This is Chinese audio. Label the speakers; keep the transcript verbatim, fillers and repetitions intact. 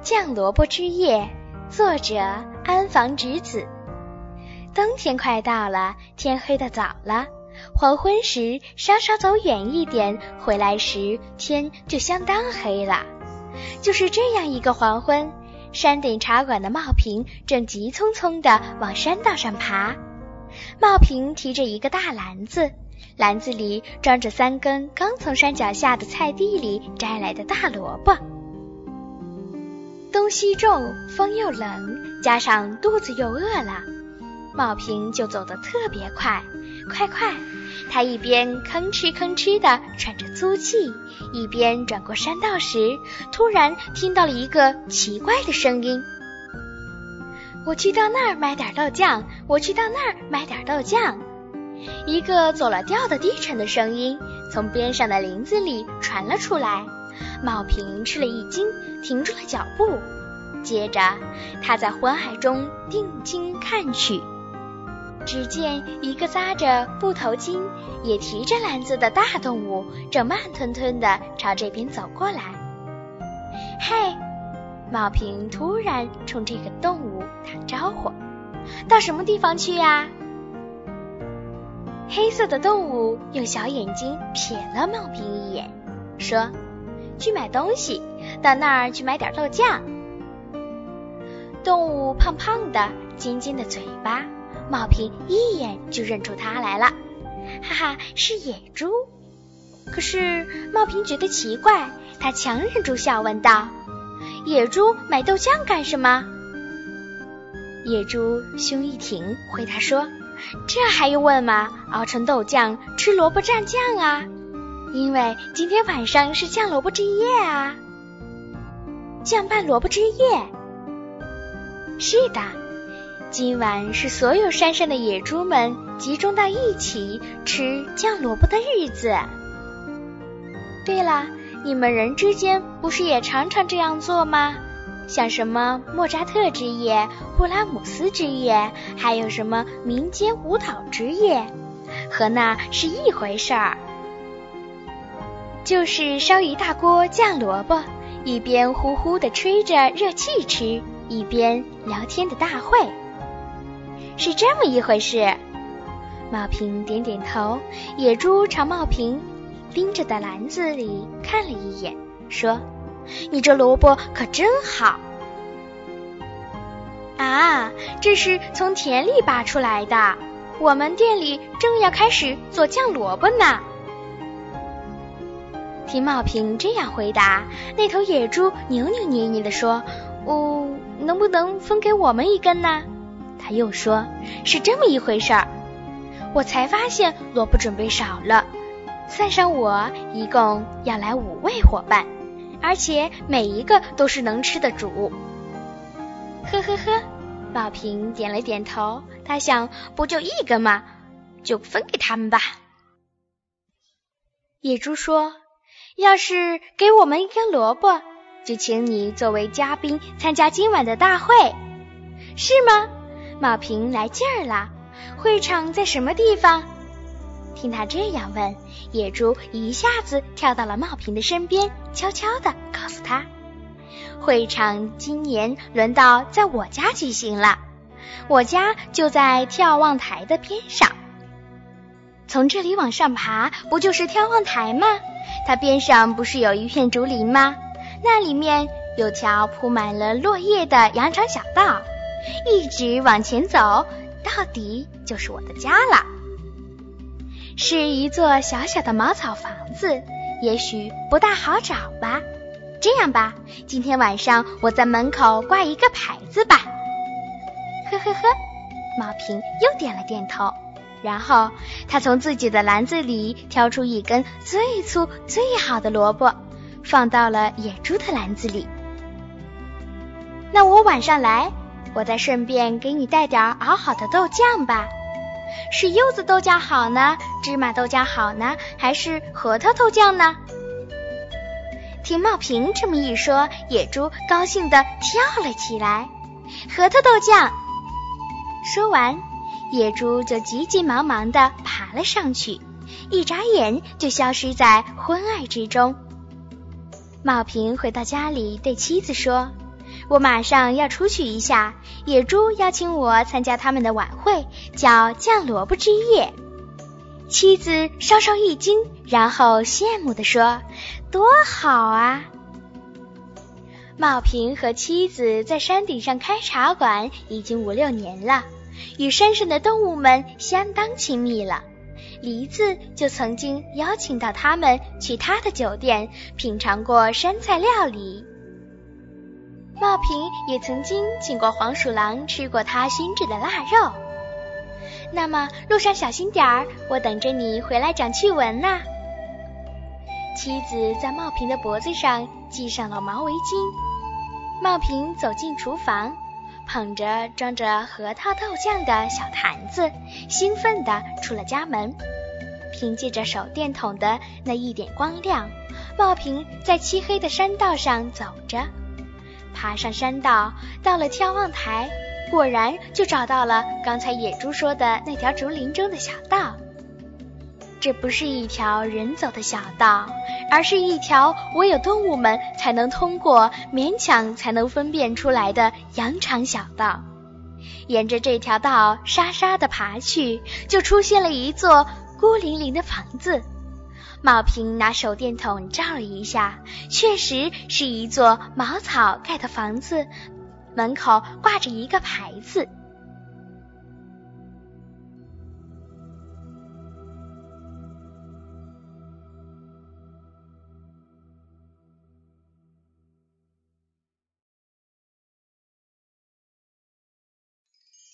Speaker 1: 酱萝卜之夜，作者安房直子。冬天快到了，天黑得早了，黄昏时稍稍走远一点，回来时天就相当黑了。就是这样一个黄昏，山顶茶馆的茂平正急匆匆地往山道上爬。茂平提着一个大篮子，篮子里装着三根刚从山脚下的菜地里摘来的大萝卜。东西重，风又冷，加上肚子又饿了，茂平就走得特别快，快快！他一边吭哧吭哧地喘着粗气，一边转过山道时，突然听到了一个奇怪的声音：我去到那儿买点豆酱，我去到那儿买点豆酱。一个走了调的低沉的声音从边上的林子里传了出来。茂平吃了一惊，停住了脚步，接着他在昏海中定睛看去，只见一个扎着布头巾也提着篮子的大动物正慢吞吞地朝这边走过来。嘿！茂平突然冲这个动物打招呼：到什么地方去呀？黑色的动物用小眼睛瞥了茂平一眼，说：去买东西，到那儿去买点豆酱。动物胖胖的，尖尖的嘴巴，茂平一眼就认出它来了，哈哈，是野猪。可是茂平觉得奇怪，他强忍住笑问道：野猪买豆酱干什么？野猪胸一挺，回答说：这还用问吗？熬成豆酱，吃萝卜蘸酱啊，因为今天晚上是酱萝卜之夜啊。酱拌萝卜之夜？是的，今晚是所有山上的野猪们集中到一起吃酱萝卜的日子。对了，你们人之间不是也常常这样做吗？像什么莫扎特之夜、布拉姆斯之夜，还有什么民间舞蹈之夜，和那是一回事儿。就是烧一大锅酱萝卜，一边呼呼地吹着热气吃，一边聊天的大会。是这么一回事。茂平点点头，野猪朝茂平拎着的篮子里看了一眼，说：你这萝卜可真好啊，这是从田里拔出来的，我们店里正要开始做酱萝卜呢。听茂平这样回答，那头野猪扭扭捏捏地说：哦，能不能分给我们一根呢？他又说：是这么一回事儿，我才发现萝卜准备少了，算上我一共要来五位伙伴，而且每一个都是能吃的主。呵呵呵，茂平点了点头，他想，不就一根吗？就分给他们吧。野猪说：要是给我们一根萝卜，就请你作为嘉宾参加今晚的大会。是吗？茂平来劲儿了。会场在什么地方？听他这样问，野猪一下子跳到了茂平的身边，悄悄地告诉他：会场今年轮到在我家举行了，我家就在眺望台的边上。从这里往上爬，不就是眺望台吗？它边上不是有一片竹林吗？那里面有条铺满了落叶的羊肠小道，一直往前走，到底就是我的家了。是一座小小的茅草房子，也许不大好找吧。这样吧，今天晚上我在门口挂一个牌子吧。呵呵呵，茂平又点了点头，然后他从自己的篮子里挑出一根最粗最好的萝卜，放到了野猪的篮子里。那我晚上来，我再顺便给你带点熬好的豆酱吧。是柚子豆酱好呢，芝麻豆酱好呢，还是核桃豆酱呢？听茂平这么一说，野猪高兴地跳了起来。核桃豆酱！说完，野猪就急急忙忙地爬了上去，一眨眼就消失在昏暗之中。茂平回到家里对妻子说： 我马上要出去一下，野猪邀请我参加他们的晚会，叫酱萝卜之夜。妻子稍稍一惊，然后羡慕地说：多好啊！茂平和妻子在山顶上开茶馆已经五六年了，与山上的动物们相当亲密了。梨子就曾经邀请到他们去他的酒店品尝过山菜料理。茂平也曾经请过黄鼠狼吃过他熏制的腊肉。那么路上小心点儿，我等着你回来讲趣闻呢。妻子在茂平的脖子上系上了毛围巾。茂平走进厨房，捧着装着核桃豆酱的小坛子，兴奋地出了家门。凭借着手电筒的那一点光亮，茂平在漆黑的山道上走着。爬上山道，到了眺望台，果然就找到了刚才野猪说的那条竹林中的小道。这不是一条人走的小道，而是一条唯有动物们才能通过，勉强才能分辨出来的羊肠小道。沿着这条道沙沙地爬去，就出现了一座孤零零的房子。茂平拿手电筒照了一下，确实是一座茅草盖的房子，门口挂着一个牌子。